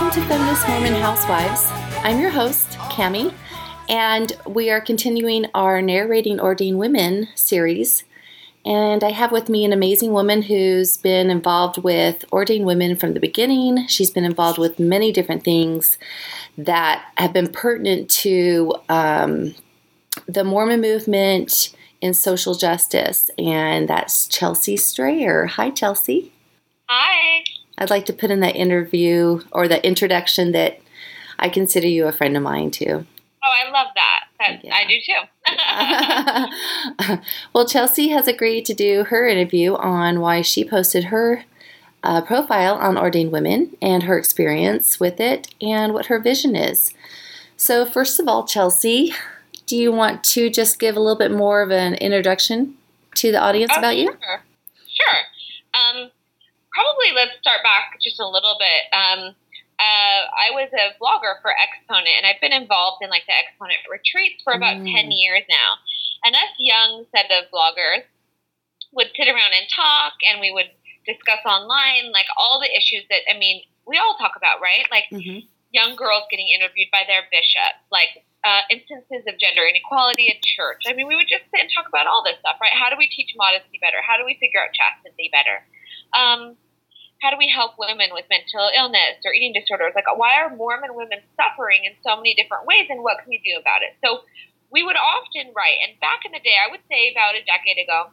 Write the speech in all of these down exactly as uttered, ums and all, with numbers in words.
Welcome to Feminist Mormon Housewives. I'm your host, Cami, and we are continuing our Narrating Ordained Women series. And I have with me an amazing woman who's been involved with ordained women from the beginning. She's been involved with many different things that have been pertinent to um, the Mormon movement in social justice, and that's Chelsea Strayer. Hi, Chelsea. Hi. I'd like to put in that interview or that introduction that I consider you a friend of mine, too. Oh, I love that. that yeah. I do, too. Well, Chelsea has agreed to do her interview on why she posted her uh, profile on ordained women and her experience with it and what her vision is. So, first of all, Chelsea, do you want to just give a little bit more of an introduction to the audience oh, about you? Sure. Sure. Um, probably let's start back just a little bit. Um, uh, I was a blogger for Exponent, and I've been involved in like the Exponent retreats for about mm. ten years now. And us young set of bloggers would sit around and talk, and we would discuss online like all the issues that, I mean, we all talk about, right? Like mm-hmm. young girls getting interviewed by their bishop, like uh, instances of gender inequality at church. I mean, we would just sit and talk about all this stuff, right? How do we teach modesty better? How do we figure out chastity better? Um, how do we help women with mental illness or eating disorders? Like, why are Mormon women suffering in so many different ways, and what can we do about it? So we would often write, and back in the day, I would say about a decade ago,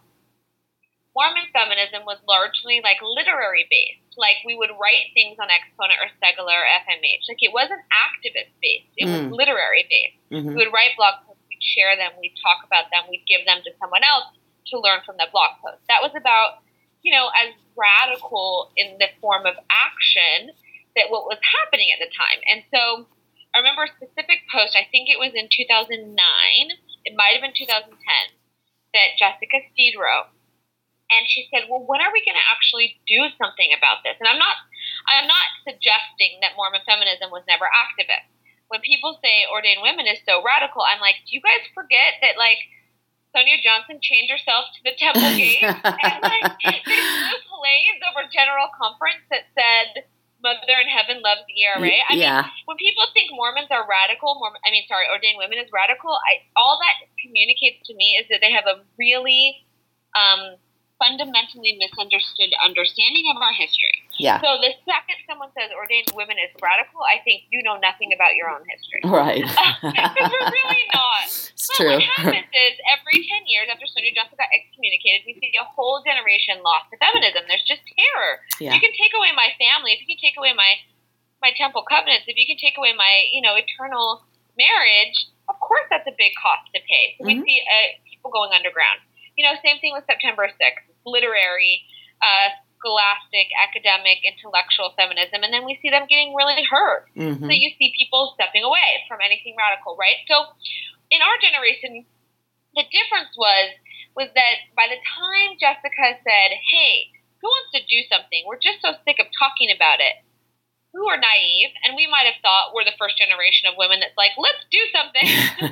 Mormon feminism was largely like literary based. Like we would write things on Exponent or Segula or F M H. Like it wasn't activist based. It mm. was literary based. Mm-hmm. We would write blog posts, we'd share them, we'd talk about them, we'd give them to someone else to learn from that blog post. That was about, you know, as radical in the form of action that what was happening at the time. And so I remember a specific post, I think it was in two thousand nine, it might have been two thousand ten, that Jessica Steed wrote. And she said, well, when are we going to actually do something about this? And I'm not I'm not suggesting that Mormon feminism was never activist. When people say ordained women is so radical, I'm like, do you guys forget that, like, Sonia Johnson chained herself to the temple gate? And, like, they flew planes over General Conference that said, Mother in Heaven loves the E R A. I yeah. mean, when people think Mormons are radical, Mormon, I mean, sorry, ordained women is radical, I, all that communicates to me is that they have a really um, fundamentally misunderstood understanding of our history. Yeah. So the second someone says ordained women is radical, I think you know nothing about your own history. Right. Because we're really not. It's but true. What happens is every ten years after Sonia Johnson got excommunicated, we see a whole generation lost to feminism. There's just terror. Yeah. You can take away my family, if you can take away my, my temple covenants, if you can take away my, you know, eternal marriage, of course that's a big cost to pay. So mm-hmm. we see uh, people going underground. You know, same thing with September sixth, literary, uh, scholastic, academic, intellectual feminism, and then we see them getting really hurt. Mm-hmm. So you see people stepping away from anything radical, right? So in our generation, the difference was was that by the time Jessica said, hey, who wants to do something? We're just so sick of talking about it. Who are naive, and we might have thought we're the first generation of women that's like, let's do something,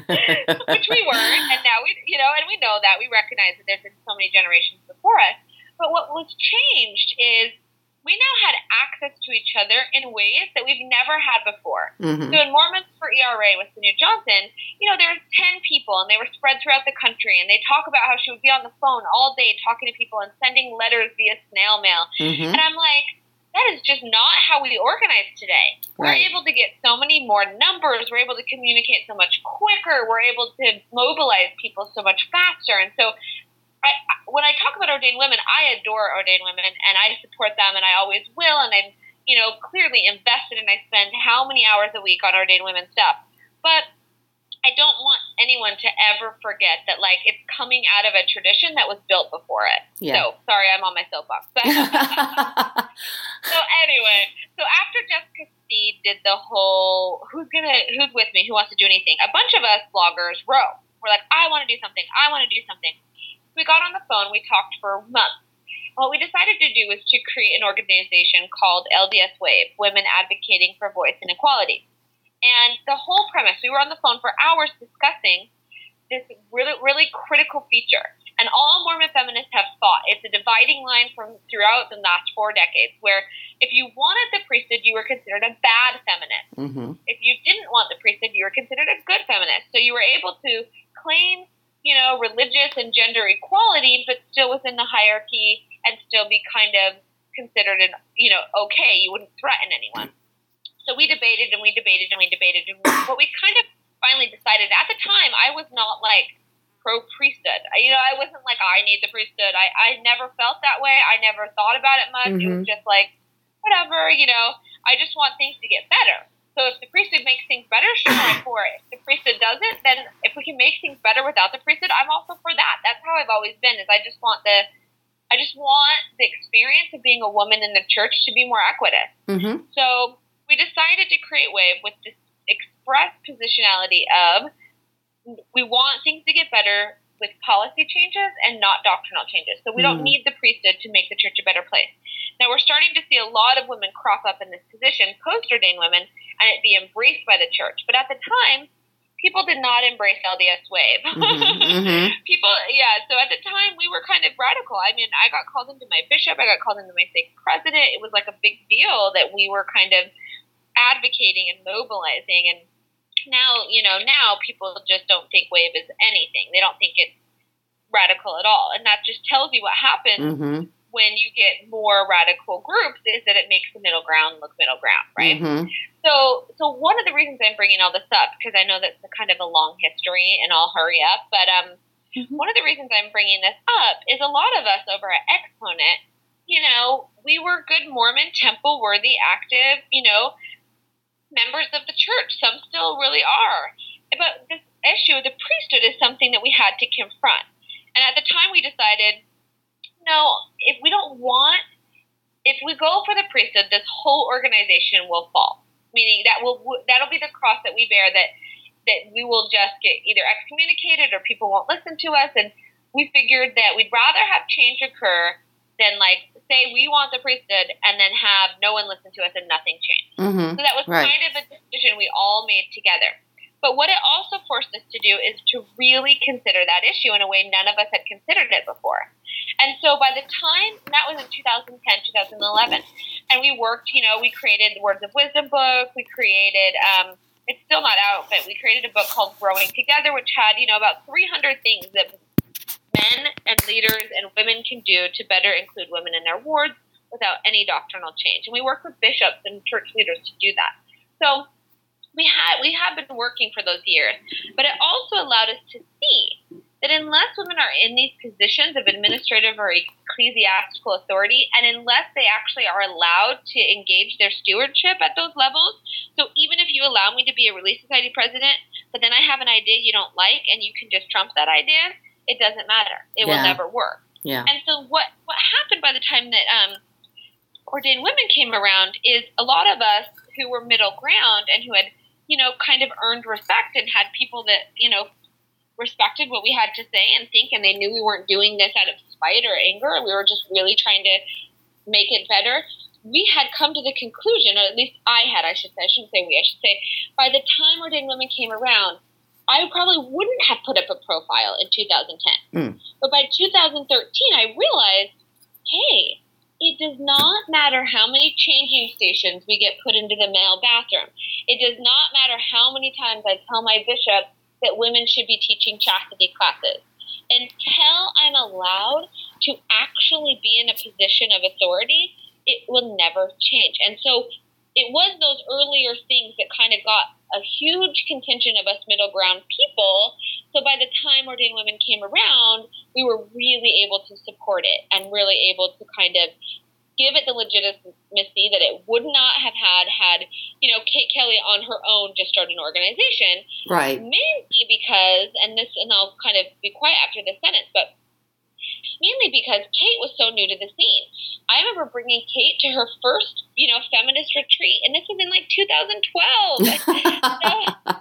which we weren't, and now we, you know, and we know that, we recognize that there's been so many generations before us, but what was changed is we now had access to each other in ways that we've never had before. Mm-hmm. So in Mormons for E R A with Sonia Johnson, you know, there were ten people, and they were spread throughout the country, and they talk about how she would be on the phone all day talking to people and sending letters via snail mail, mm-hmm. and I'm like, that is just not how we organize today. We're right. able to get so many more numbers. We're able to communicate so much quicker. We're able to mobilize people so much faster. And so I, when I talk about ordained women, I adore ordained women, and I support them, and I always will. And I'm, you know, clearly invested, and I spend how many hours a week on ordained women stuff. But I don't want anyone to ever forget that, like, it's coming out of a tradition that was built before it. Yeah. So, sorry, I'm on my soapbox. But so anyway, so after Jessica Steed did the whole, who's gonna, who's with me, who wants to do anything, a bunch of us bloggers wrote. We're like, I want to do something. I want to do something. We got on the phone. We talked for months. What we decided to do was to create an organization called L D S Wave, Women Advocating for Voice and Equality. And the whole premise, we were on the phone for hours discussing this really, really critical feature. And all Mormon feminists have fought. It's a dividing line from throughout the last four decades, where if you wanted the priesthood, you were considered a bad feminist. Mm-hmm. If you didn't want the priesthood, you were considered a good feminist. So you were able to claim, you know, religious and gender equality, but still within the hierarchy and still be kind of considered, an, you know, okay. You wouldn't threaten anyone. So we debated and we debated and we debated. And what we kind of finally decided, at the time, I was not like pro-priesthood. You know, I wasn't like, oh, I need the priesthood. I, I never felt that way. I never thought about it much. Mm-hmm. It was just like, whatever, you know, I just want things to get better. So if the priesthood makes things better, sure, I'm for it. If the priesthood doesn't, then if we can make things better without the priesthood, I'm also for that. That's how I've always been, is I just want the, I just want the experience of being a woman in the church to be more equitable. Mm-hmm. So we decided to create WAVE with this express positionality of, we want things to get better with policy changes and not doctrinal changes. So we don't need the priesthood to make the church a better place. Now, we're starting to see a lot of women crop up in this position, post-ordained women, and it be embraced by the church. But at the time, people did not embrace L D S WAVE. Mm-hmm, mm-hmm. People, yeah, so at the time, we were kind of radical. I mean, I got called into my bishop. I got called into my stake president. It was like a big deal that we were kind of advocating and mobilizing. And now, you know, now people just don't think WAVE is anything. They don't think it's radical at all. And that just tells you what happens mm-hmm. when you get more radical groups, is that it makes the middle ground look middle ground, right? Mm-hmm. So so one of the reasons I'm bringing all this up, because I know that's a kind of a long history, and I'll hurry up, but um, mm-hmm. one of the reasons I'm bringing this up is a lot of us over at Exponent, you know, we were good Mormon, temple-worthy, active, you know, members of the church. Some still really are. But this issue of the priesthood is something that we had to confront. And at the time we decided, no, if we don't want, if we go for the priesthood, this whole organization will fall. Meaning that will that'll be the cross that we bear, that that we will just get either excommunicated or people won't listen to us. And we figured that we'd rather have change occur than, like, say we want the priesthood and then have no one listen to us and nothing change. Mm-hmm. So that was right. kind of a decision we all made together. But what it also forced us to do is to really consider that issue in a way none of us had considered it before. And so by the time, that was in two thousand ten, two thousand eleven, and we worked, you know, we created the Words of Wisdom book, we created, um, it's still not out, but we created a book called Growing Together, which had, you know, about three hundred things that men and leaders and women can do to better include women in their wards without any doctrinal change. And we work with bishops and church leaders to do that. So we had we have been working for those years, but it also allowed us to see that unless women are in these positions of administrative or ecclesiastical authority, and unless they actually are allowed to engage their stewardship at those levels, so even if you allow me to be a Relief Society president, but then I have an idea you don't like and you can just trump that idea, it doesn't matter. It yeah. will never work. Yeah. And so what, what happened by the time that um, ordained women came around is a lot of us who were middle ground and who had, you know, kind of earned respect and had people that, you know, respected what we had to say and think, and they knew we weren't doing this out of spite or anger. We were just really trying to make it better. We had come to the conclusion, or at least I had, I should say, I shouldn't say we, I should say, by the time ordained women came around, I probably wouldn't have put up a profile in two thousand ten. Mm. But by two thousand thirteen, I realized, hey, it does not matter how many changing stations we get put into the male bathroom. It does not matter how many times I tell my bishop that women should be teaching chastity classes. Until I'm allowed to actually be in a position of authority, it will never change. And so it was those earlier things that kind of got a huge contingent of us middle ground people. So by the time ordained women came around, we were really able to support it and really able to kind of give it the legitimacy that it would not have had had, you know, Kate Kelly on her own just started an organization. Right. Mainly because, and this, and I'll kind of be quiet after this sentence, but mainly because Kate was so new to the scene. I remember bringing Kate to her first, you know, feminist retreat, and this was in like two thousand twelve. so,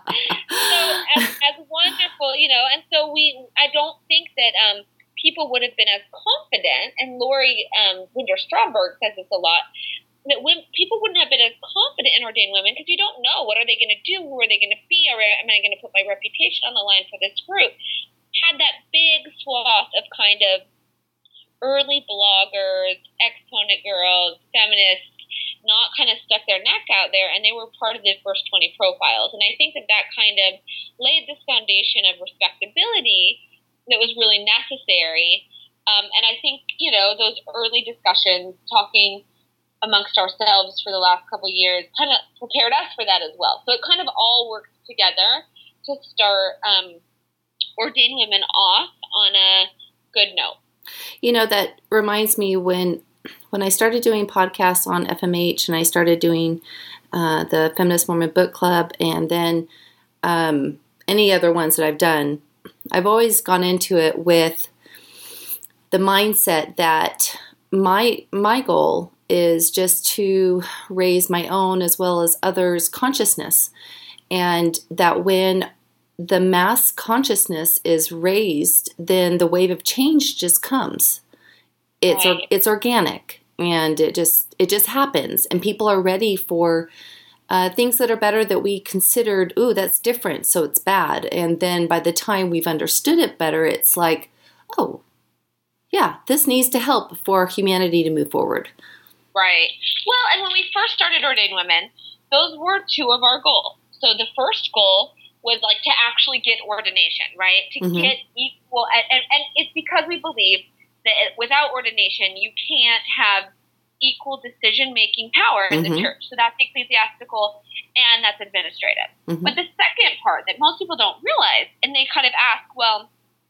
so as, as wonderful, you know, and so we, I don't think that um, people would have been as confident, and Lori um, Winder Stromberg says this a lot, that when, people wouldn't have been as confident in ordained women because you don't know, what are they going to do, who are they going to be, or am I going to put my reputation on the line for this group? had that big swath of kind of early bloggers, exponent girls, feminists, not kind of stuck their neck out there, and they were part of the first twenty profiles. And I think that that kind of laid this foundation of respectability that was really necessary. Um, and I think, you know, those early discussions, talking amongst ourselves for the last couple of years, kind of prepared us for that as well. So it kind of all worked together to start um, Ordained Women off on a good note. You know, that reminds me when when I started doing podcasts on F M H, and I started doing uh, the Feminist Mormon Book Club, and then um, any other ones that I've done, I've always gone into it with the mindset that my my goal is just to raise my own as well as others' consciousness, and that when the mass consciousness is raised, then the wave of change just comes. It's right. it's organic, and it just it just happens, and people are ready for uh, things that are better that we considered, ooh, that's different, so it's bad. And then by the time we've understood it better, it's like, oh, yeah, this needs to help for humanity to move forward. Right. Well, and when we first started Ordained Women, those were two of our goals. So the first goal was like to actually get ordination, right? To mm-hmm. get equal, and, and it's because we believe that without ordination, you can't have equal decision-making power in mm-hmm. the church. So that's ecclesiastical and that's administrative. Mm-hmm. But the second part that most people don't realize, and they kind of ask, well,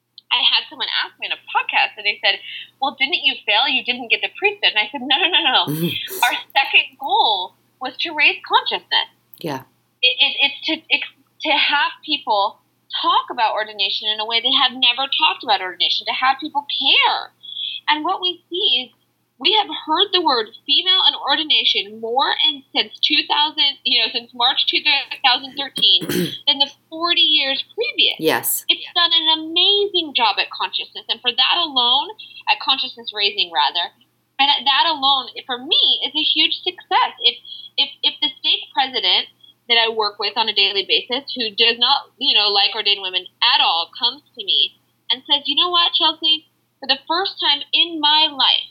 I had someone ask me in a podcast, and they said, well, didn't you fail? You didn't get the priesthood. And I said, no, no, no, no. Mm-hmm. Our second goal was to raise consciousness. Yeah. It, it, it's to it's to have people talk about ordination in a way they have never talked about ordination, to have people care. And what we see is we have heard the word female and ordination more in since two thousand, you know, since March two thousand thirteen than the forty years previous. Yes. It's done an amazing job at consciousness. And for that alone, at consciousness raising rather, and that alone, for me, is a huge success. If, if, if the stake president that I work with on a daily basis, who does not, you know, like ordained women at all, comes to me and says, you know what, Chelsea, for the first time in my life,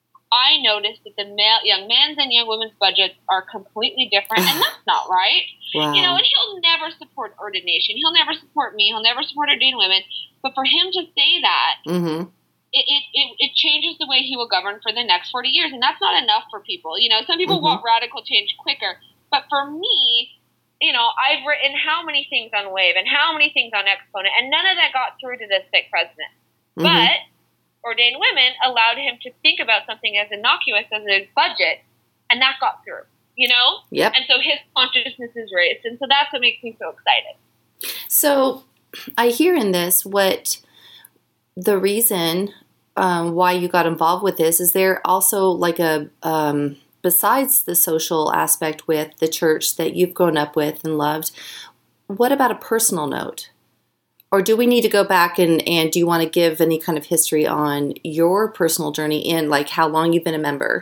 I noticed that the male, young men's and young women's budgets are completely different, and that's not right. Wow. You know, and he'll never support ordination. He'll never support me. He'll never support ordained women. But for him to say that, mm-hmm. it, it, it, it changes the way he will govern for the next forty years, and that's not enough for people. You know, some people mm-hmm. want radical change quicker, but for me, you know, I've written how many things on Wave and how many things on Exponent, and none of that got through to the stake president. Mm-hmm. But Ordained Women allowed him to think about something as innocuous as his budget, and that got through, you know? Yep. And so his consciousness is raised, and so that's what makes me so excited. So I hear in this what the reason um, why you got involved with this. Is there also like a... Um, besides the social aspect with the church that you've grown up with and loved, what about a personal note? Or do we need to go back and, and do you want to give any kind of history on your personal journey in, like, how long you've been a member?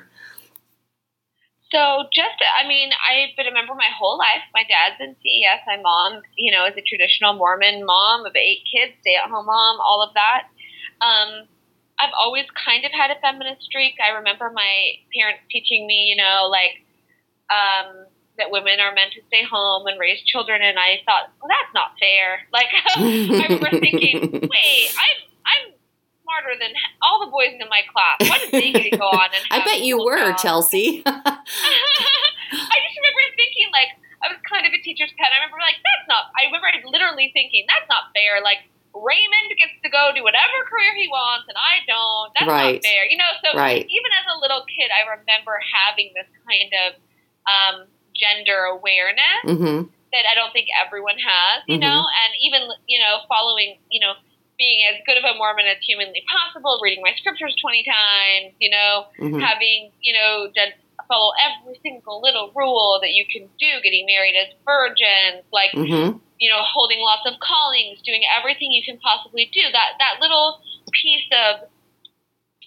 So just, I mean, I've been a member my whole life. My dad's in C E S. My mom, you know, is a traditional Mormon mom of eight kids, stay-at-home mom, all of that. Um, I've always kind of had a feminist streak. I remember my parents teaching me, you know, like, um, that women are meant to stay home and raise children, and I thought, well, that's not fair. Like, I remember thinking, wait, I'm I'm smarter than all the boys in my class. Why did they get to go on and have I bet you cool were, jobs? Chelsea. I just remember thinking, like, I was kind of a teacher's pet. I remember, like, that's not, I remember literally thinking, that's not fair. Like, Raymond gets to go do whatever career he wants, and I don't. That's right. not fair. You know, so right. even as a little kid, I remember having this kind of um, gender awareness mm-hmm. that I don't think everyone has, you mm-hmm. know, and even, you know, following, you know, being as good of a Mormon as humanly possible, reading my scriptures twenty times, you know, mm-hmm. having, you know, done, follow every single little rule that you can do, getting married as virgins, like, mm-hmm. you know, holding lots of callings, doing everything you can possibly do. That that little piece of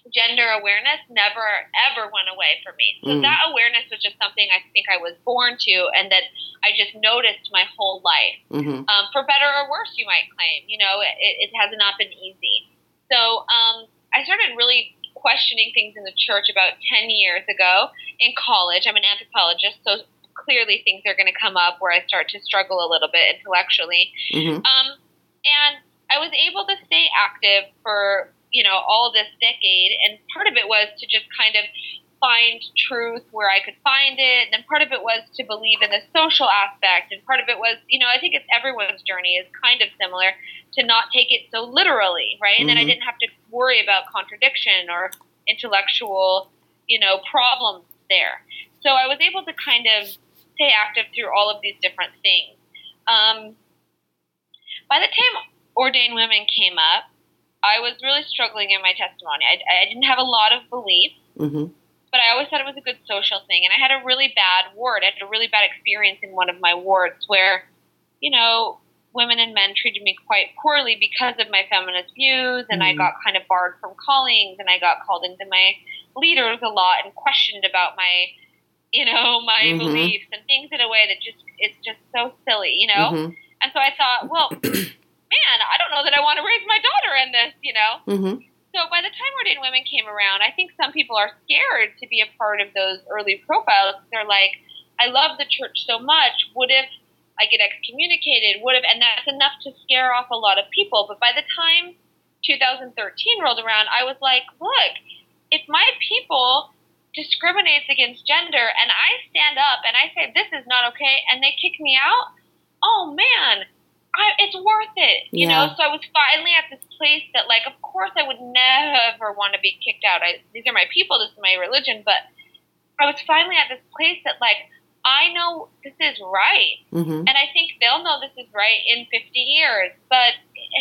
gender awareness never, ever went away from me. So mm. that awareness was just something I think I was born to and that I just noticed my whole life. Mm-hmm. Um, for better or worse, you might claim. You know, it, it has not been easy. So um, I started really questioning things in the church about ten years ago in college. I'm an anthropologist, so clearly things are going to come up where I start to struggle a little bit intellectually. Mm-hmm. Um, and I was able to stay active for, you know, all this decade, and part of it was to just kind of find truth where I could find it, and then part of it was to believe in the social aspect, and part of it was, you know, I think it's everyone's journey is kind of similar, to not take it so literally, right? And mm-hmm. then I didn't have to worry about contradiction or intellectual, you know, problems there. So I was able to kind of stay active through all of these different things. Um, by the time Ordained Women came up, I was really struggling in my testimony. I, I didn't have a lot of belief, mm-hmm. but I always thought it was a good social thing. And I had a really bad ward. I had a really bad experience in one of my wards where, you know, women and men treated me quite poorly because of my feminist views, and mm-hmm. I got kind of barred from callings, and I got called into my leaders a lot and questioned about my, you know, my mm-hmm. beliefs and things in a way that just, it's just so silly, you know? Mm-hmm. And so I thought, well, man, I don't know that I want to raise my daughter in this, you know? Mm-hmm. So by the time Ordained Women came around, I think some people are scared to be a part of those early profiles. They're like, I love the church so much. What if I get excommunicated? What if, and that's enough to scare off a lot of people. But by the time two thousand thirteen rolled around, I was like, look, if my people discriminates against gender and I stand up and I say, this is not okay, and they kick me out, oh man, I, it's worth it, you yeah. know? So I was finally at this place that, like, of course I would never want to be kicked out. I, these are my people, this is my religion, but I was finally at this place that, like, I know this is right, mm-hmm. and I think they'll know this is right in fifty years. But,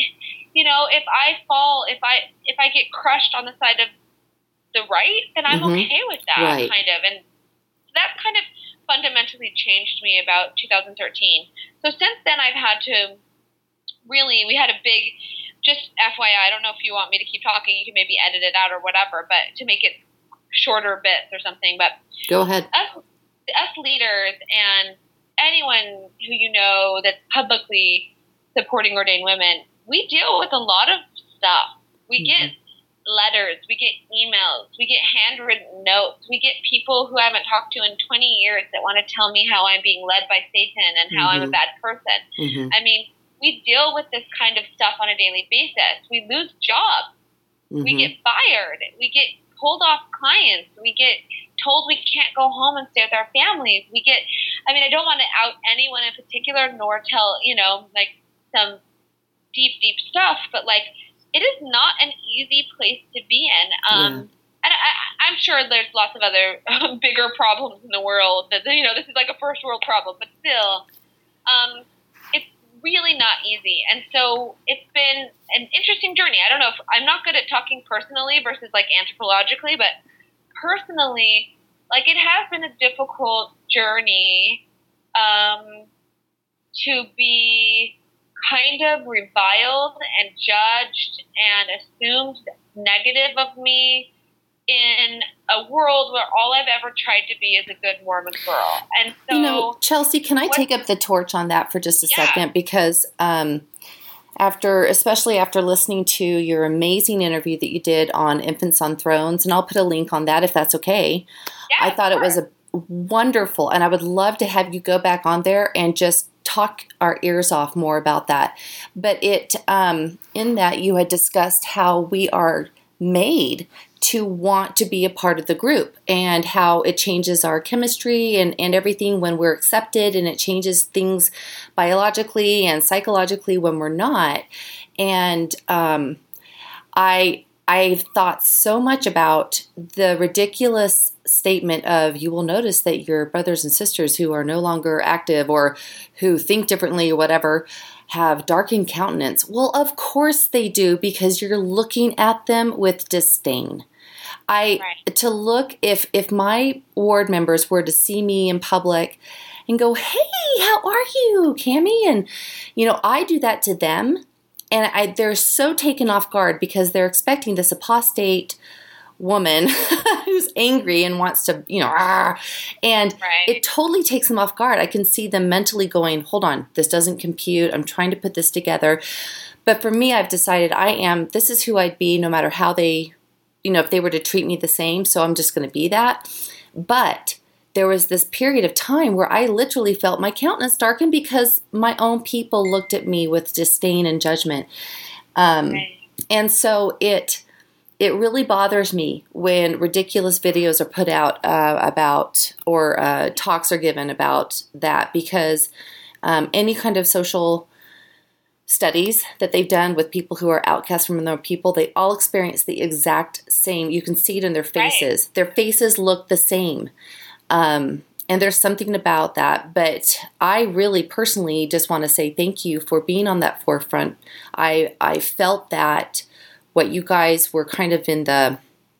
you know, if I fall, if I if I get crushed on the side of the right, then I'm mm-hmm. okay with that, right. kind of. And that kind of fundamentally changed me about two thousand thirteen. So since then, I've had to really, we had a big, just F Y I, I don't know if you want me to keep talking, you can maybe edit it out or whatever, but to make it shorter bits or something. But go ahead. Us, us leaders and anyone who you know that's publicly supporting Ordained Women, we deal with a lot of stuff. We mm-hmm. get letters, we get emails, we get handwritten notes, we get people who I haven't talked to in twenty years that want to tell me how I'm being led by Satan and how mm-hmm. I'm a bad person. Mm-hmm. I mean, we deal with this kind of stuff on a daily basis. We lose jobs. Mm-hmm. We get fired. We get pulled off clients. We get told we can't go home and stay with our families. We get, I mean, I don't want to out anyone in particular nor tell, you know, like some deep, deep stuff, but like, it is not an easy place to be in. Um, yeah. And I, I'm sure there's lots of other um, bigger problems in the world that, you know, this is like a first world problem, but still, um, it's really not easy. And so it's been an interesting journey. I don't know if I'm not good at talking personally versus like anthropologically, but personally, like it has been a difficult journey, um, to be kind of reviled and judged and assumed negative of me in a world where all I've ever tried to be is a good Mormon girl. And so, you know, Chelsea, can I what, take up the torch on that for just a yeah. second? Because um, after, especially after listening to your amazing interview that you did on Infants on Thrones, and I'll put a link on that if that's okay. Yeah, I thought sure. it was a wonderful, and I would love to have you go back on there and just talk our ears off more about that. But it, um, in that you had discussed how we are made to want to be a part of the group and how it changes our chemistry and, and everything when we're accepted, and it changes things biologically and psychologically when we're not. And um, I I've thought so much about the ridiculous statement of, you will notice that your brothers and sisters who are no longer active or who think differently or whatever have darkened countenance. Well, of course they do, because you're looking at them with disdain. I right. to look, if if my ward members were to see me in public and go, hey, how are you, Cammie? And, you know, I do that to them. And I, they're so taken off guard because they're expecting this apostate woman who's angry and wants to, you know, ah, and right. it totally takes them off guard. I can see them mentally going, hold on, this doesn't compute. I'm trying to put this together. But for me, I've decided I am, this is who I'd be no matter how they, you know, if they were to treat me the same. So I'm just going to be that. But there was this period of time where I literally felt my countenance darken because my own people looked at me with disdain and judgment. Um, right. And so it it really bothers me when ridiculous videos are put out uh, about or uh, talks are given about that, because um, any kind of social studies that they've done with people who are outcast from their people, they all experience the exact same. You can see it in their faces. Right. Their faces look the same. Um, and there's something about that. But I really personally just want to say thank you for being on that forefront. I I felt that what you guys were kind of in the,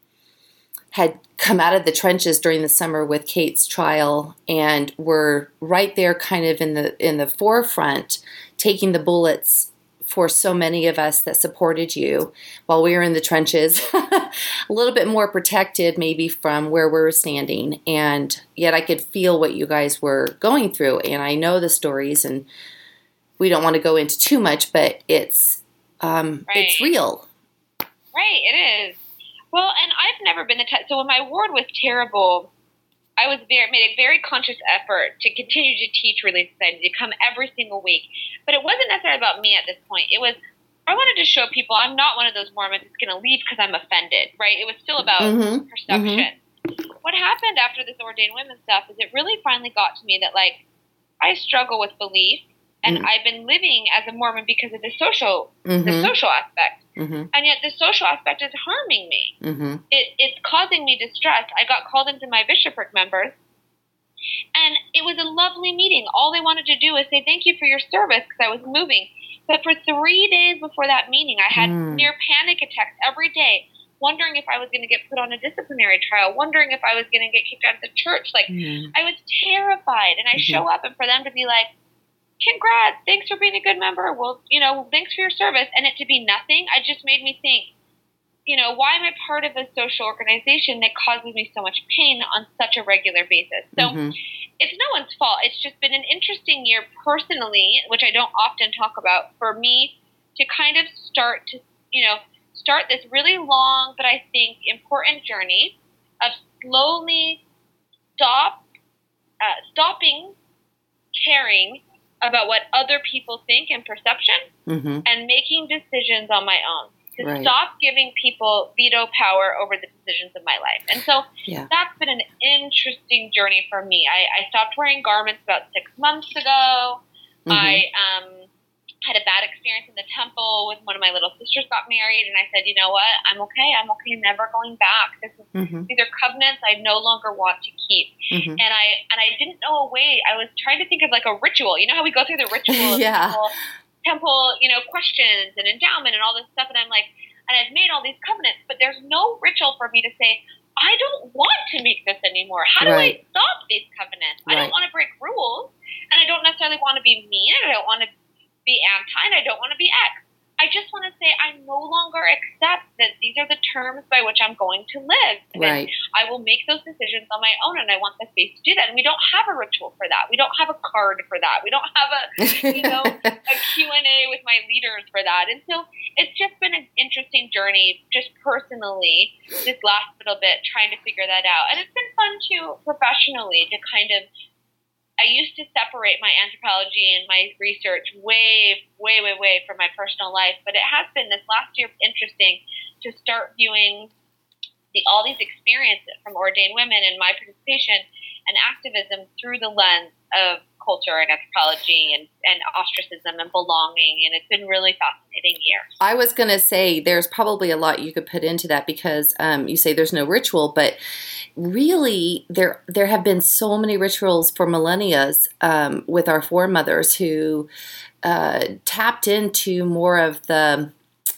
had come out of the trenches during the summer with Kate's trial and were right there kind of in the in the forefront, taking the bullets for so many of us that supported you while we were in the trenches, a little bit more protected maybe from where we were standing. And yet I could feel what you guys were going through. And I know the stories, and we don't want to go into too much, but it's um, right. it's real. Right, it is. Well, and I've never been the type, so when my ward was terrible, I was very, made a very conscious effort to continue to teach Relief Society, to come every single week. But it wasn't necessarily about me at this point. It was, I wanted to show people I'm not one of those Mormons that's going to leave because I'm offended, right? It was still about mm-hmm. perception. Mm-hmm. What happened after this ordained women stuff is it really finally got to me that, like, I struggle with belief, and mm-hmm. I've been living as a Mormon because of the social, mm-hmm. the social aspect. Mm-hmm. And yet the social aspect is harming me. Mm-hmm. It, it's causing me distress. I got called into my bishopric members, and it was a lovely meeting. All they wanted to do was say thank you for your service because I was moving. But for three days before that meeting, I had mm. near panic attacks every day, wondering if I was going to get put on a disciplinary trial, wondering if I was going to get kicked out of the church. Like, mm. I was terrified. And I mm-hmm. show up, and for them to be like, congrats, thanks for being a good member. Well, you know, thanks for your service. And it to be nothing, it just made me think, you know, why am I part of a social organization that causes me so much pain on such a regular basis? So mm-hmm. it's no one's fault. It's just been an interesting year personally, which I don't often talk about, for me to kind of start to, you know, start this really long but I think important journey of slowly stop, uh, stopping caring about what other people think and perception, mm-hmm. and making decisions on my own. To right. stop giving people veto power over the decisions of my life. And so yeah. that's been an interesting journey for me. I, I stopped wearing garments about six months ago. Mm-hmm. I um, had a bad experience in the temple with one of my little sisters got married, and I said, you know what, I'm okay. I'm okay. I'm never going back. This is, mm-hmm. These are covenants I no longer want to keep. Mm-hmm. And I and I didn't know a way. I was trying to think of like a ritual. You know how we go through the ritual yeah. temple, temple, you know, questions and endowment and all this stuff. And I'm like, and I've made all these covenants, but there's no ritual for me to say, I don't want to make this anymore. How do right. I stop these covenants? Right. I don't want to break rules, and I don't necessarily want to be mean, and I don't want to be anti, and I don't want to be X. I just want to say I no longer accept that these are the terms by which I'm going to live. Right. And I will make those decisions on my own, and I want the space to do that. And we don't have a ritual for that. We don't have a card for that. We don't have a, you know, a Q and A with my leaders for that. And so it's just been an interesting journey, just personally, this last little bit, trying to figure that out. And it's been fun, too, professionally, to kind of, I used to separate my anthropology and my research way, way, way, way from my personal life. But it has been this last year interesting to start viewing the, all these experiences from ordained women and my participation and activism through the lens of culture and anthropology and, and ostracism and belonging. And it's been really fascinating year. I was going to say there's probably a lot you could put into that because um, you say there's no ritual, but really there there have been so many rituals for millennia um, with our foremothers who uh, tapped into more of the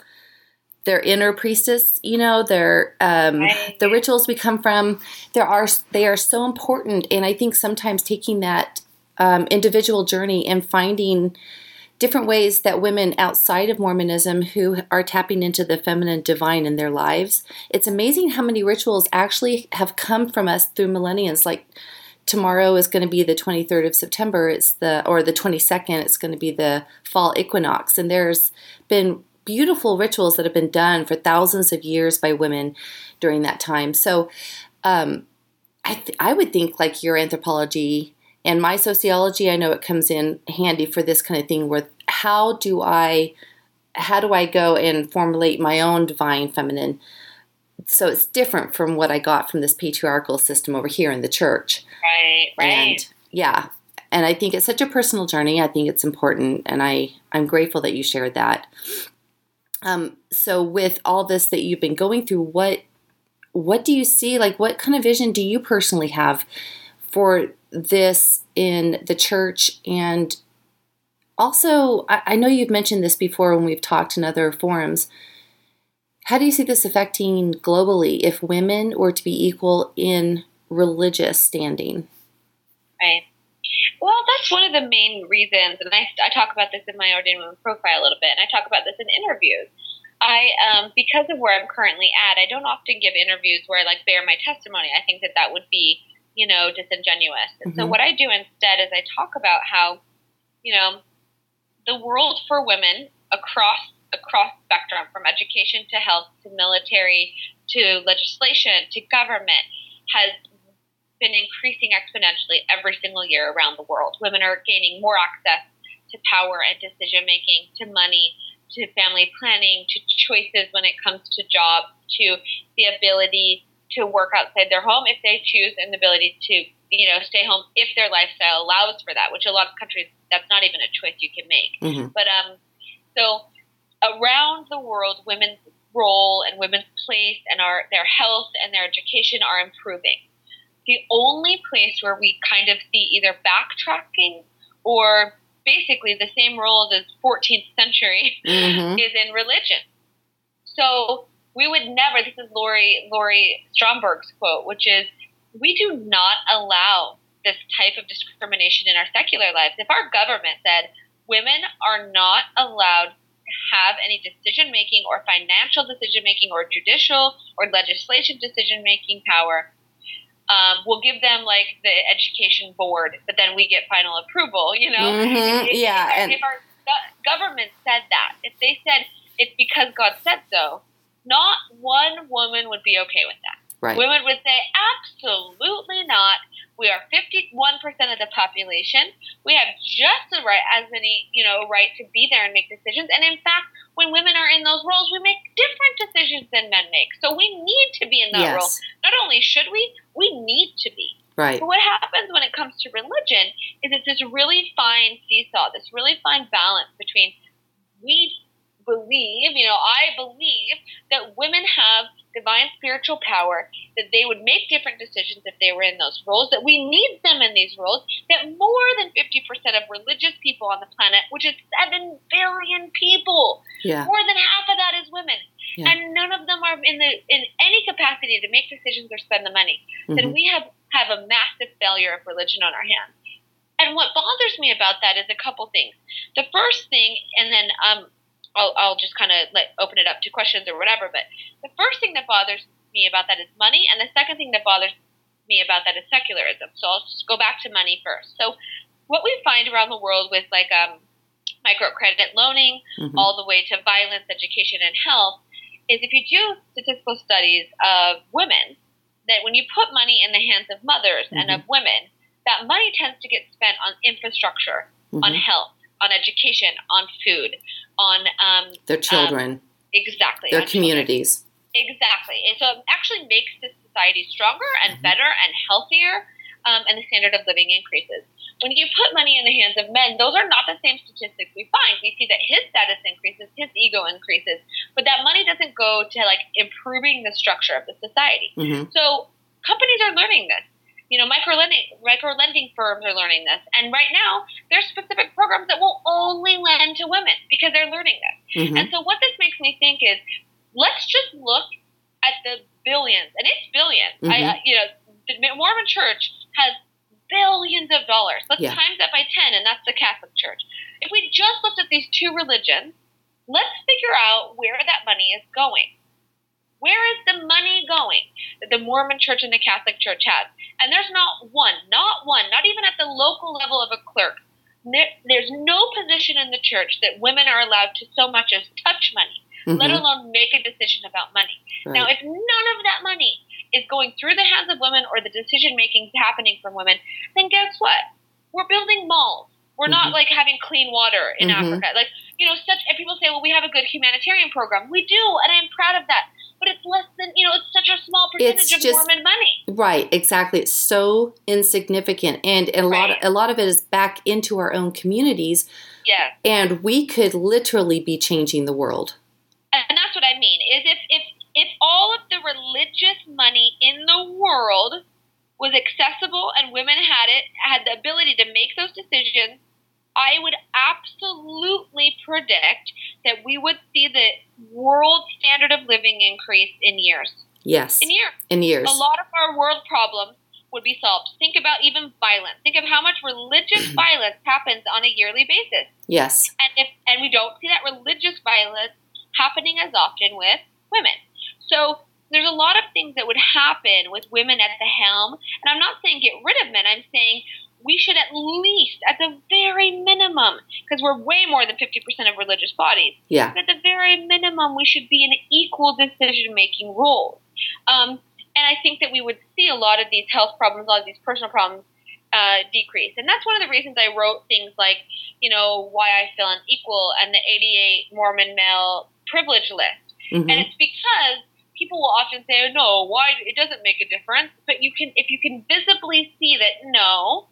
their inner priestess, you know, their um, right. the rituals we come from. There are they are so important, and I think sometimes taking that um, individual journey and finding different ways that women outside of Mormonism who are tapping into the feminine divine in their lives. It's amazing how many rituals actually have come from us through millenniums. Like tomorrow is going to be the twenty-third of September. It's the or the twenty-second. It's going to be the fall equinox, and there's been beautiful rituals that have been done for thousands of years by women during that time. So, um, I th- I would think like your anthropology and my sociology, I know it comes in handy for this kind of thing where how do I, how do I go and formulate my own divine feminine? So it's different from what I got from this patriarchal system over here in the church. Right, right. And yeah, and I think it's such a personal journey. I think it's important, and I, I'm grateful that you shared that. Um, so with all this that you've been going through, what, what do you see? Like, what kind of vision do you personally have for this in the church? And also, I, I know you've mentioned this before when we've talked in other forums. How do you see this affecting globally if women were to be equal in religious standing? Right. Well, that's one of the main reasons, and I, I talk about this in my Ordained Women profile a little bit, and I talk about this in interviews. I, um, because of where I'm currently at, I don't often give interviews where I like bear my testimony. I think that that would be, you know, disingenuous. And mm-hmm. so what I do instead is I talk about how, you know, the world for women across across spectrum, from education to health to military to legislation to government, has been increasing exponentially every single year around the world. Women are gaining more access to power and decision making, to money, to family planning, to choices when it comes to jobs, to the ability to work outside their home if they choose, and the ability to, you know, stay home if their lifestyle allows for that, which a lot of countries, that's not even a choice you can make. Mm-hmm. But um, so around the world, women's role and women's place and our their health and their education are improving. The only place where we kind of see either backtracking or basically the same roles as fourteenth century mm-hmm. is in religion. So we would never, this is Lori, Lori Stromberg's quote, which is, we do not allow this type of discrimination in our secular lives. If our government said women are not allowed to have any decision-making or financial decision-making or judicial or legislation decision-making power, Um, we'll give them like the education board, but then we get final approval, you know? Mm-hmm. If, yeah. If, and if our go- government said that, if they said it's because God said so, not one woman would be okay with that. Right. Women would say, absolutely not. We are fifty-one percent of the population. We have just the right, as many, you know, right to be there and make decisions. And in fact, when women are in those roles, we make different decisions than men make. So we need to be in that yes. role. Not only should we, we need to be. Right. But what happens when it comes to religion is it's this really fine seesaw, this really fine balance between we believe, you know, I believe that women have divine spiritual power, that they would make different decisions if they were in those roles, that we need them in these roles, that more than fifty percent of religious people on the planet, which is seven billion people, yeah. more than half of that is women. Yeah. And none of them are in the in any capacity to make decisions or spend the money. Mm-hmm. Then we have, have a massive failure of religion on our hands. And what bothers me about that is a couple things. The first thing, and then um, I'll, I'll just kind of let open it up to questions or whatever, but the first thing that bothers me about that is money, and the second thing that bothers me about that is secularism. So I'll just go back to money first. So what we find around the world with like um, microcredit loaning, mm-hmm. all the way to violence, education, and health, is if you do statistical studies of women, that when you put money in the hands of mothers mm-hmm. and of women, that money tends to get spent on infrastructure, mm-hmm. on health, on education, on food, on um, their children. Um, exactly. Their communities. Children. Exactly. And so it actually makes this society stronger and mm-hmm. better and healthier, um, and the standard of living increases. When you put money in the hands of men, those are not the same statistics we find. We see that his status increases, his ego increases, but that money doesn't go to like improving the structure of the society. Mm-hmm. So companies are learning this. You know, micro-lending, micro-lending firms are learning this. And right now, there's specific programs that will only lend to women because they're learning this. Mm-hmm. And so what this makes me think is, let's just look at the billions, and it's billions. Mm-hmm. I, uh, you know, the Mormon Church has billions of dollars. Let's Yeah. times that by ten, and that's the Catholic Church. If we just looked at these two religions, let's figure out where that money is going. Where is the money going that the Mormon Church and the Catholic Church has? And there's not one, not one, not even at the local level of a clerk. There, there's no position in the church that women are allowed to so much as touch money, Mm-hmm. let alone make a decision about money. Right. Now, if none of that money is going through the hands of women or the decision-making is happening from women, then guess what? We're building malls. We're Mm-hmm. not, like, having clean water in Mm-hmm. Africa. Like, you know, such, and people say, well, we have a good humanitarian program. We do, and I'm proud of that. But it's less than, you know, it's such a small percentage It's of just- Mormon money. Right, exactly. It's so insignificant, and a lot of, Right. a lot of it is back into our own communities, Yeah. and we could literally be changing the world. And that's what I mean, is if, if, if all of the religious money in the world was accessible and women had it, had the ability to make those decisions, I would absolutely predict that we would see the world standard of living increase in years. Yes, In years. in years. A lot of our world problems would be solved. Think about even violence. Think of how much religious violence happens on a yearly basis. Yes, And if and we don't see that religious violence happening as often with women. So there's a lot of things that would happen with women at the helm. And I'm not saying get rid of men. I'm saying we should at least, at the very minimum, because we're way more than fifty percent of religious bodies, yeah, but at the very minimum, we should be in equal decision-making roles. Um, and I think that we would see a lot of these health problems, a lot of these personal problems uh, decrease. And that's one of the reasons I wrote things like, you know, why I feel unequal and the eighty-eight Mormon male privilege list. hmm And it's because people will often say, oh, no, why? It doesn't make a difference. But you can, if you can visibly see that, no,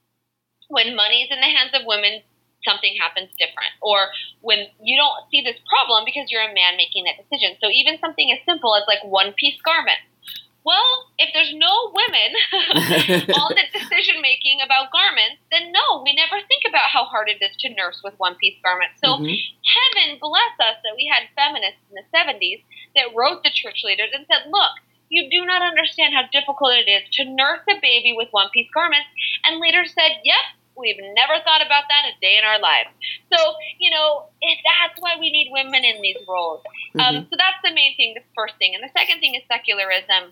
when money is in the hands of women, something happens different. Or when you don't see this problem because you're a man making that decision. So even something as simple as like one-piece garments. Well, if there's no women on the decision making about garments, then no, we never think about how hard it is to nurse with one-piece garments. So Mhm. heaven bless us that we had feminists in the seventies that wrote the church leaders and said, look, you do not understand how difficult it is to nurse a baby with one-piece garments, and later said, yep, we've never thought about that a day in our lives. So, you know, it, that's why we need women in these roles. Um, Mhm. so that's the main thing, the first thing. And the second thing is secularism.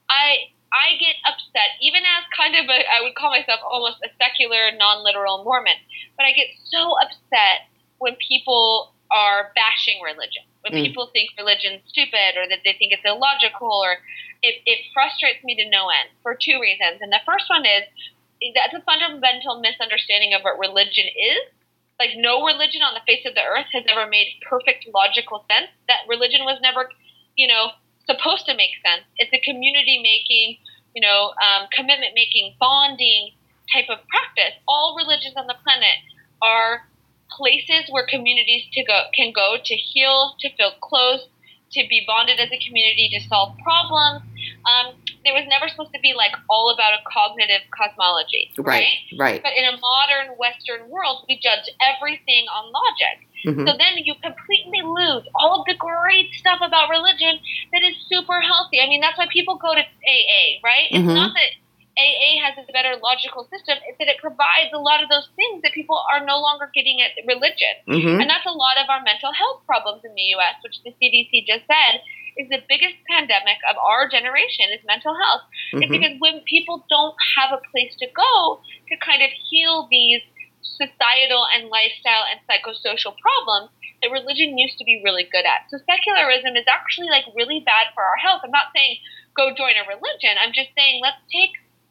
I I get upset, even as kind of a, I would call myself almost a secular, non-literal Mormon, but I get so upset when people are bashing religion, when Mm. people think religion's stupid or that they think it's illogical, or it, it frustrates me to no end for two reasons. And the first one is that's a fundamental misunderstanding of what religion is. Like, no religion on the face of the earth has ever made perfect logical sense. That religion was never, you know, supposed to make sense. It's a community-making, you know, um, commitment-making, bonding type of practice. All religions on the planet are places where communities to go can go to heal, to feel close, to be bonded as a community, to solve problems. Um, there was never supposed to be, like, all about a cognitive cosmology, Right, right? right. But in a modern Western world, we judge everything on logic. Mhm. So then you completely lose all of the great stuff about religion that is super healthy. I mean, that's why people go to A A, right? It's Mhm. not that A A has a better logical system. It's that it provides a lot of those things that people are no longer getting at religion. Mhm. And that's a lot of our mental health problems in the U S, which the C D C just said is the biggest pandemic of our generation is mental health. It's Mhm. because when people don't have a place to go to kind of heal these societal and lifestyle and psychosocial problems that religion used to be really good at. So secularism is actually, like, really bad for our health. I'm not saying go join a religion. I'm just saying let's take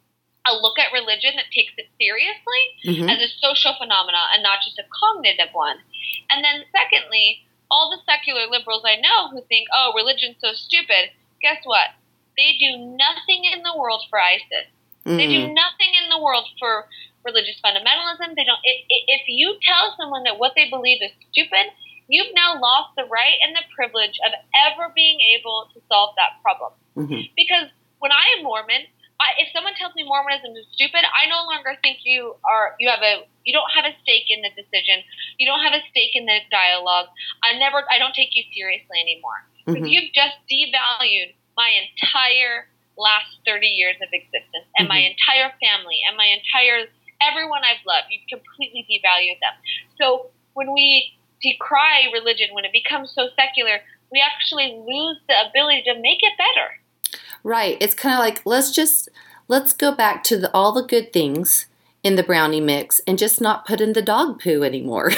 a look at religion that takes it seriously Mhm. as a social phenomena and not just a cognitive one. And then secondly, all the secular liberals I know who think, oh, religion's so stupid, guess what? They do nothing in the world for ISIS. They do Mhm. nothing in the world for religious fundamentalism. They don't. If, if you tell someone that what they believe is stupid, you've now lost the right and the privilege of ever being able to solve that problem. Mhm. Because when I am Mormon, I, if someone tells me Mormonism is stupid, I no longer think you are. You have a. You don't have a stake in the decision. You don't have a stake in the dialogue. I never. I don't take you seriously anymore because Mhm. you've just devalued my entire last thirty years of existence, and mm-hmm. my entire family, and my entire, everyone I've loved, you've completely devalued them. So when we decry religion, when it becomes so secular, we actually lose the ability to make it better. Right. It's kind of like, let's just, let's go back to the, all the good things in the brownie mix and just not put in the dog poo anymore.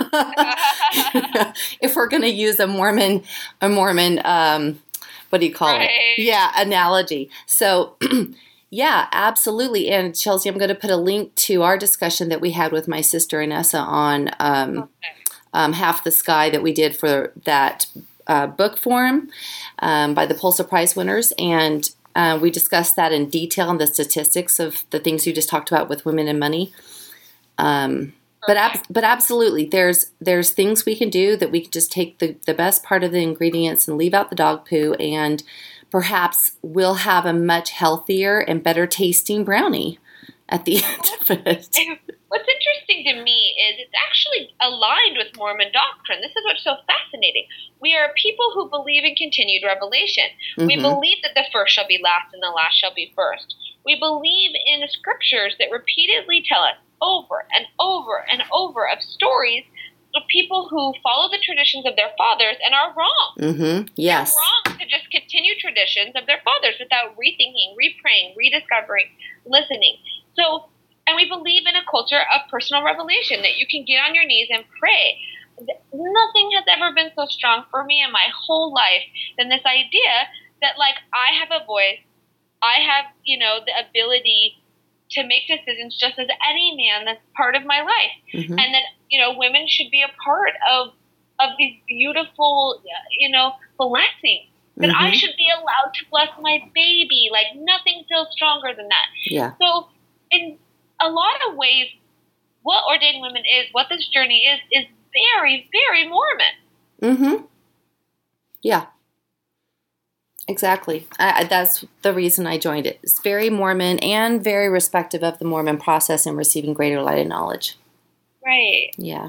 If we're going to use a Mormon, a Mormon, um, what do you call right. it? Yeah, analogy. So, yeah, absolutely. And Chelsea, I'm going to put a link to our discussion that we had with my sister Inessa on um, okay. um, Half the Sky that we did for that uh, book forum um, by the Pulitzer Prize winners. And uh, we discussed that in detail and the statistics of the things you just talked about with women and money. Um, but ab- but absolutely, there's there's things we can do that we can just take the, the best part of the ingredients and leave out the dog poo, and perhaps we'll have a much healthier and better tasting brownie at the end of it. What's interesting to me is it's actually aligned with Mormon doctrine. This is what's so fascinating. We are people who believe in continued revelation. Mm-hmm. We believe that the first shall be last and the last shall be first. We believe in the scriptures that repeatedly tell us over and over and over of stories of people who follow the traditions of their fathers and are wrong. Mm-hmm. Yes. They're wrong to just continue traditions of their fathers without rethinking, repraying, rediscovering, listening. So, and we believe in a culture of personal revelation, that you can get on your knees and pray. Nothing has ever been so strong for me in my whole life than this idea that, like, I have a voice, I have, you know, the ability to make decisions just as any man that's part of my life. Mm-hmm. And that, you know, women should be a part of of these beautiful, you know, blessings. That mm-hmm. I should be allowed to bless my baby. Like, nothing feels stronger than that. Yeah. So, in a lot of ways, what Ordained Women is, what this journey is, is very, very Mormon. Mm-hmm. Yeah. Exactly. I, that's the reason I joined it. It's very Mormon and very respective of the Mormon process and receiving greater light and knowledge. Right. Yeah.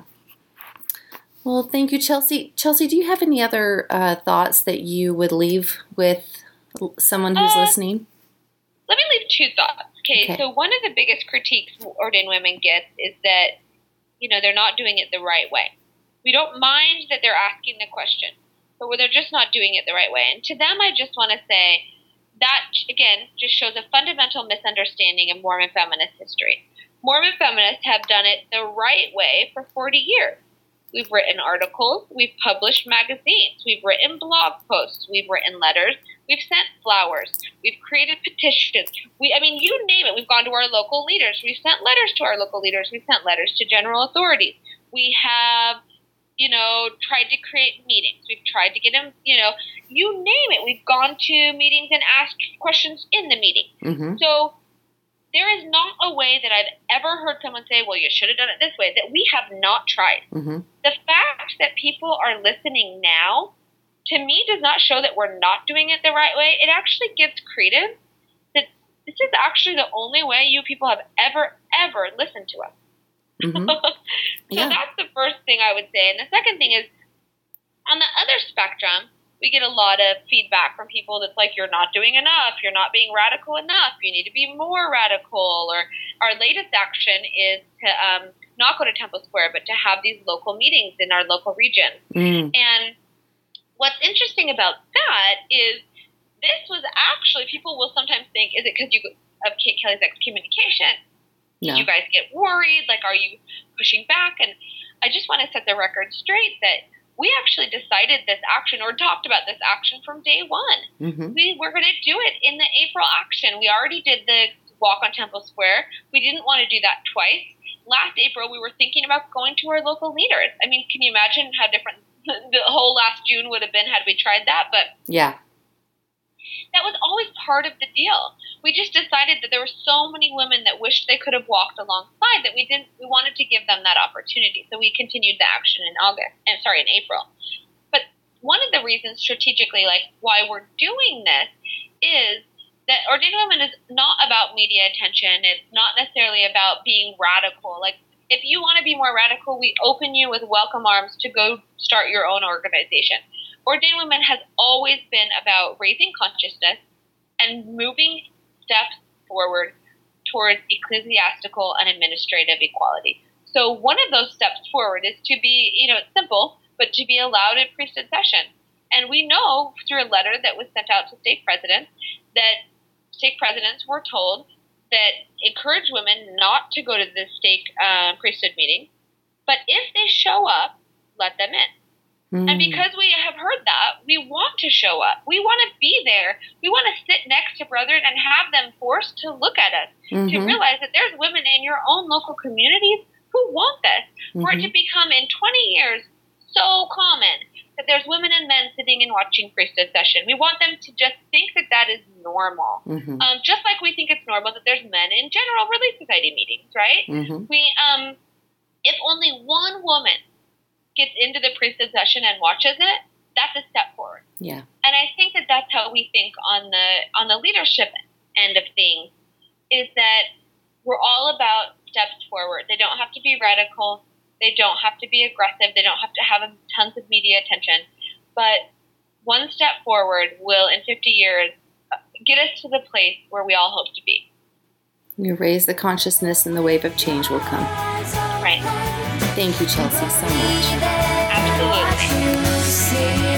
Well, thank you, Chelsea. Chelsea, do you have any other uh, thoughts that you would leave with someone who's uh, listening? Let me leave two thoughts. Okay, okay, so one of the biggest critiques Ordained Women gets is that, you know, they're not doing it the right way. We don't mind that they're asking the question, but they're just not doing it the right way. And to them, I just want to say that, again, just shows a fundamental misunderstanding of Mormon feminist history. Mormon feminists have done it the right way for forty years. We've written articles, we've published magazines, we've written blog posts, we've written letters, we've sent flowers, we've created petitions. We, I mean, you name it. We've gone to our local leaders. We've sent letters to our local leaders. We've sent letters to general authorities. We have, you know, tried to create meetings. We've tried to get them, you know, you name it. We've gone to meetings and asked questions in the meeting. Mm-hmm. So there is not a way that I've ever heard someone say, well, you should have done it this way, that we have not tried. Mm-hmm. The fact that people are listening now, to me, does not show that we're not doing it the right way. It actually gives credence that this is actually the only way you people have ever, ever listened to us. Mm-hmm. So yeah. That's the first thing I would say. And the second thing is, on the other spectrum, we get a lot of feedback from people that's like, you're not doing enough, you're not being radical enough, you need to be more radical. Or our latest action is to um, not go to Temple Square, but to have these local meetings in our local region. Mm. And what's interesting about that is this was actually, people will sometimes think, is it because you of Kate Kelly's excommunication? No. Did you guys get worried? Like, are you pushing back? And I just want to set the record straight that we actually decided this action, or talked about this action from day one. Mm-hmm. We were going to do it in the April action. We already did the walk on Temple Square. We didn't want to do that twice. Last April, we were thinking about going to our local leaders. I mean, can you imagine how different the whole last June would have been had we tried that? But yeah, that was always part of the deal. We just decided that there were so many women that wished they could have walked alongside that we didn't. We wanted to give them that opportunity, so we continued the action in August. And sorry, in April. But one of the reasons strategically, like why we're doing this, is that Ordained Women is not about media attention. It's not necessarily about being radical. Like, if you want to be more radical, we open you with welcome arms to go start your own organization. Ordained Women has always been about raising consciousness, and moving steps forward towards ecclesiastical and administrative equality. So one of those steps forward is to be, you know, it's simple, but to be allowed in priesthood session. And we know through a letter that was sent out to stake presidents that stake presidents were told that encourage women not to go to the stake uh, priesthood meeting, but if they show up, let them in. Mm. And because we have heard that, we want to show up. We want to be there. We want to sit next to brethren and have them forced to look at us, mm-hmm. to realize that there's women in your own local communities who want this, mm-hmm. for it to become in twenty years so common that there's women and men sitting and watching priesthood session. We want them to just think that that is normal. Mm-hmm. Um, just like we think it's normal that there's men in general Relief Society meetings, right? Mm-hmm. We, um, if only one woman gets into the priesthood session and watches it, that's a step forward. Yeah. And I think that that's how we think on the on the leadership end of things, is that we're all about steps forward. They don't have to be radical. They don't have to be aggressive. They don't have to have tons of media attention. But one step forward will, in fifty years, get us to the place where we all hope to be. You raise the consciousness and the wave of change will come. Right. Thank you, Chelsea, so much. Absolutely.